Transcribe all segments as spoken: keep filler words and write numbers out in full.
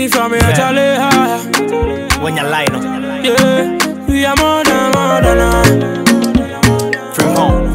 me from here, Charlie. When you lie, no. Yeah, we are more than more than uh. From home.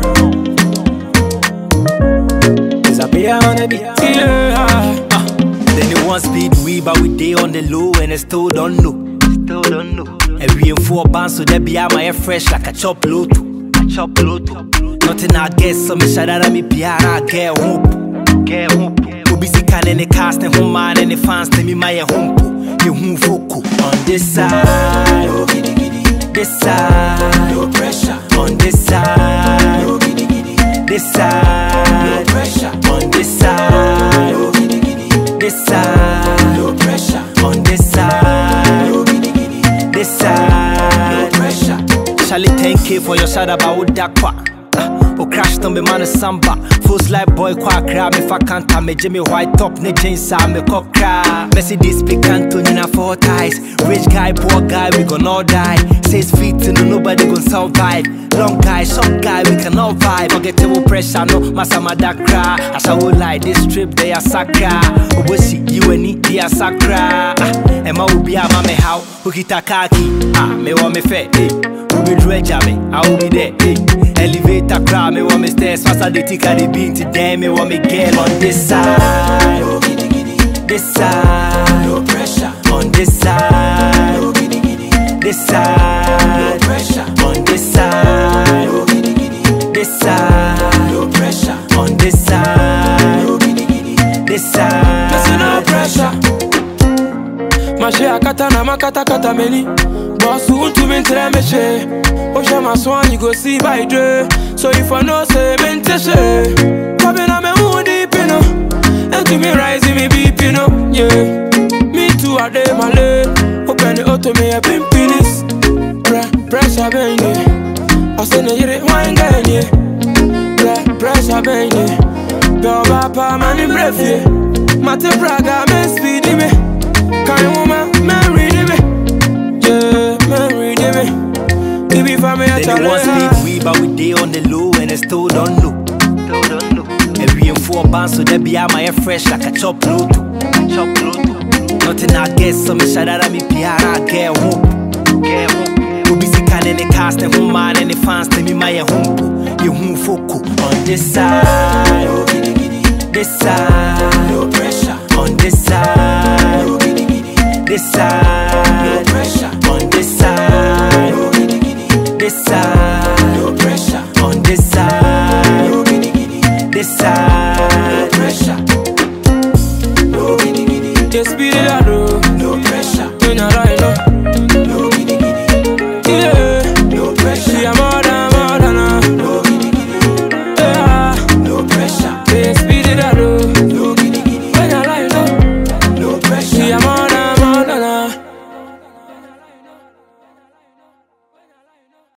There's a beer on the beat. Yeah. Uh, then they want speed we, but we day on the low and I still don't know. Still don't know. And we in four bands, so they be out my air fresh like a chop loto. A chop loto. Nothing I guess, so me shout out at me piara, get hope. Get hope. Busy can any cast and home man and the fans tell me my home. You who vocal on this side, oh, giddy, giddy. This side, no pressure on this side, oh, giddy, giddy. This side, no pressure on this side, oh, giddy, giddy. This side, no pressure on this side, oh, giddy, giddy. This side, no pressure. Charlie ten K for your side about that qua. O crash on me man a samba. Full slide boy kwa cry me fa kanta me Jimmy white top ne jeans a me cock cry. Mercedes picanto in a four ties. Rich guy, poor guy, we gon' all die. Six feet no nobody gon' survive. Long guy, short guy, we can all vibe. Forget the pressure, no masama da cry. I shall lie, this trip they are sacra. Obosi, you and it they are sacra. Emma will be a mame how who kita kaki. Ah, me wa me fe, eh. Who be dredge me, I will be there, eh. Elevator crowd, me want me stairs faster they take the beat today, me want me get on this side, oh giddy giddy. This side, no pressure on this side, oh giddy giddy. This side, no pressure on this side, oh giddy giddy. This side, no pressure on this side, oh giddy giddy. This side, listen, no pressure. Mashe akata na makata kata meni. Boss who to me tell me she. Osha my swan you go see by Dre. So if I know say mente she. Coming on me who deep you know. And to me rising me beep you know. Yeah. Me too a day my lane. Open the auto me a pimpinis. Pressure bang yeah. I send a yere wine gang yeah. Pressure bang yeah. Go papa man in breath yeah. Mate braga me speedy me. Kind woman man reading me. Yeah, man reading me. If you find me a then they want speed we, but we day on the low and I still don't know. Still don't know. And we in four bands, so they be out my air fresh like a chop loto. A chop loto. Nothing I guess, so me shout out at me piara, get hope. Get hope. Who busy can any cast and home man and the fans tell me my home. You who vocal on this side, oh giddy giddy. This side, no pressure on this side, oh giddy giddy. This side, no pressure on this side, oh giddy giddy. This side, no pressure on this side, oh giddy giddy. This side.